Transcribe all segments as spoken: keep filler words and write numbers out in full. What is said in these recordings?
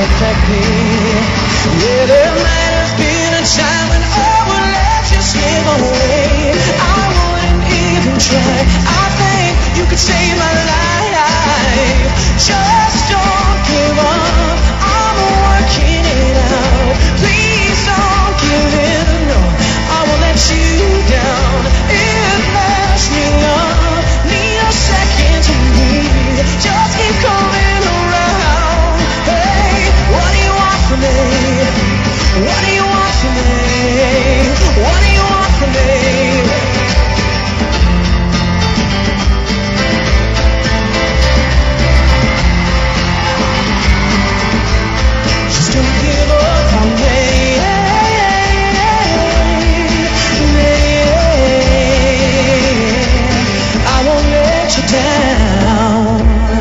affect me. Yeah, there might have been a time when I would let you slip away. I wouldn't even try. I think you could save my life. Just don't give up. I'm working it out. Please don't give in. No, I won't let you down. If there's new love, need a second to breathe. Just keep coming around. Hey, what do you want from me? What do you want from me? What do you want from me? Just don't give up on me. I won't let you down.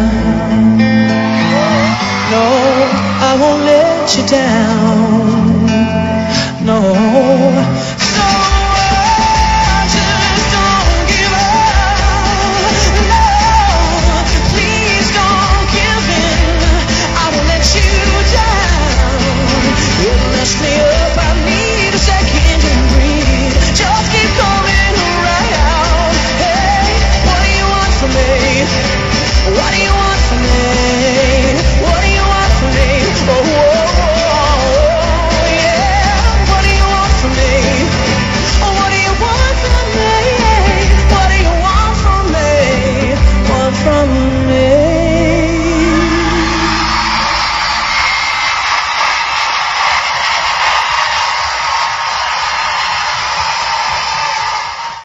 No, I won't let you down. No. So just don't give up. No, please don't give in. I won't let you down. You mess me up. I need a second to breathe. Just keep coming around. Hey, what do you want from me? What do you want from me?